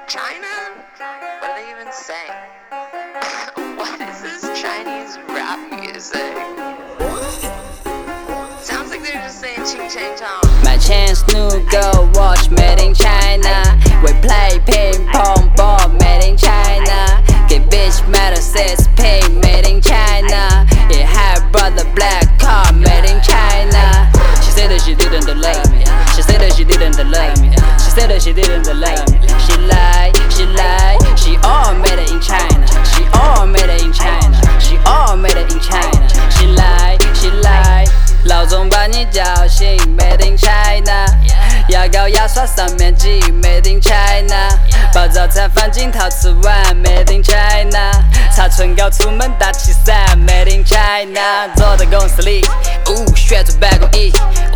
China? What are they even saying? What is this Chinese rap music? Sounds like they're just saying ching chang chong. My chance new go watch made in China. We play ping pong ball made in China. Get bitch metal says pay made in China. It had brother black car made in China. She said that she didn't love me. She said that she didn't love me. She said that she didn't love me. She lied, she lied. She all made it in China. She all made it in China. She all made it in China. She lied, she lied. 老总把你叫醒 ，Made in China， 牙膏牙刷上面挤 ，Made in China， 把早餐放进陶瓷碗 ，Made in China， 擦唇膏出门打气伞 ，Made in China， 坐在公司里，旋转办公椅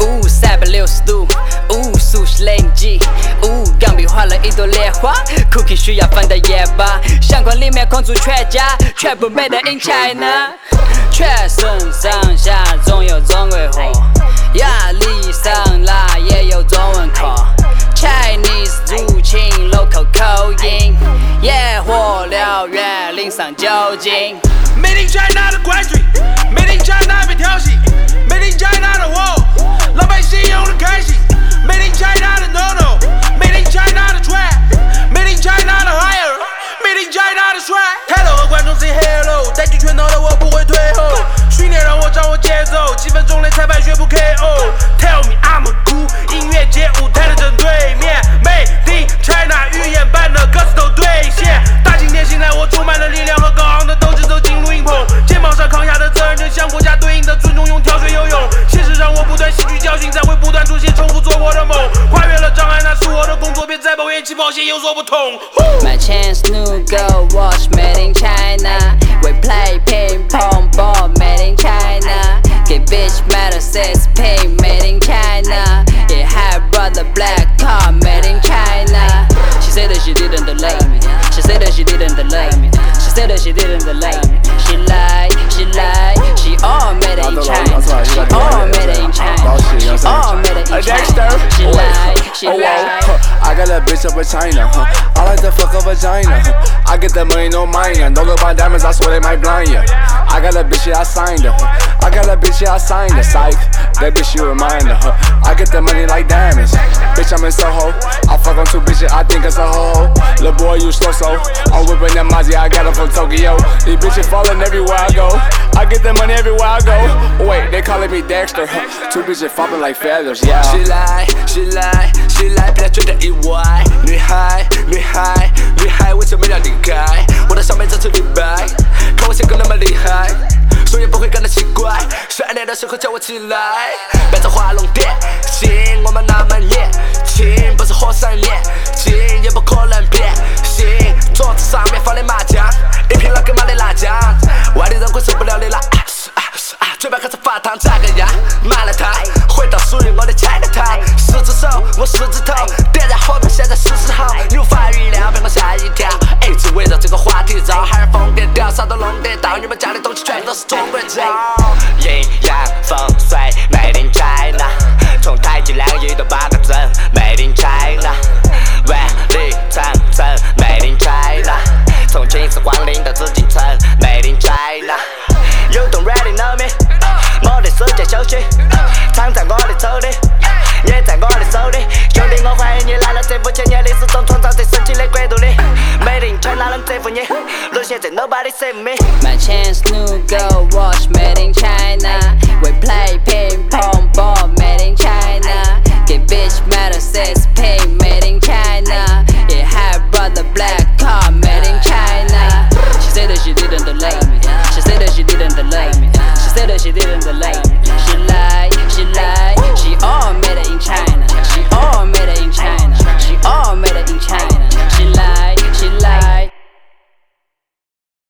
，360度，速写雷击，钢笔画了一朵莲花 ，Cookie 需要放到夜吧，相框里面空出全家，全部 Made in China。 全身上下总有中国货，压力上来也有中文课。Chinese 入侵 local 口音，野火燎原淋上酒精。 Made in China 的怪罪 ，Made in China 被调戏 ，Made in China 的货，老百姓用得开心 ，Made in China 的 no no，Made in China 的 trap，Made in China 的 higher，Made in China 的帅。抬头和观众 say hello， 带起拳头的我不会退后。 训练让我掌握节奏，几分钟内裁判宣布 KO。Tell me I'm a cool， 音乐节舞台的正对面 ，Made in China 预言般的歌词都兑现。大经典心态，我充满了力量和高昂的斗志走进录音棚，肩膀上扛下的责任正向国家对应的尊重，用跳水游泳。现实让我不断吸取教训，才会不断出现重复做我的梦。跨越了障碍，那是我的工作，别再抱怨起跑线有所不同。 My chance new go watch made in China. We play ping pong ball made in China. Get bitch metal says pay made in China. It had brother black car made in China. She said that she didn't love me. She said that she didn't love me. She said that she didn't love me. She lied, she lied. She all made it in China. She all made it in China. She all made it in China. She lied, she lied. I got a bitch up in China. I like to fuck a vagina. I get that money, no mind ya. Don't look my diamonds, I swear they might blind ya. I got a bitch, yeah, I signed her. I got a bitch, yeah, I signed her. Psych, that bitch, you remind her. I get that money like diamonds. Bitch, I'm in Soho. I fuck on two bitches, I think it's a ho-ho. Lil' boy, you slow so. I'm whipping that Mazzy, I got her from Tokyo. These bitches falling everywhere I go. I get that money everywhere I go. Wait, they calling me Dexter. Two bitches flopping like feathers, yeah. She lie, she lie, she lie， 别觉得意外。女孩，女孩，女孩，为什么要离开？我的上面这次李白，看我性格那么厉害，谁也不会感到奇怪。训练的时候叫我起来，别再画龙点睛，我们那么年轻，不是火山炼金，也不可能变形。桌子上面放的麻将，一瓶老干妈的辣酱，外地人会受不了的辣。嘴巴开始发烫，咋个样？买了它，回到属于我的 Chinatown。十只手，我十指头，点燃火把，现在是时候。你无法预料，被我吓一跳。一直围绕这个话题绕，孩儿疯癫掉，啥都弄得到。你们家的东西全都是中国造。阴阳风水 ，Made in China。从太极两仪到八个阵 ，Made in China。万里长城 ，Made in China。从秦始皇陵到紫禁城 ，Made in China。You don't really know me， 我的世界休息，藏在我的手里，也在我的手里。兄弟，我欢迎你来到这5000年历史中创造最神奇的国度里。Made in China 能征服你，沦陷在 Nobody save me。 My chance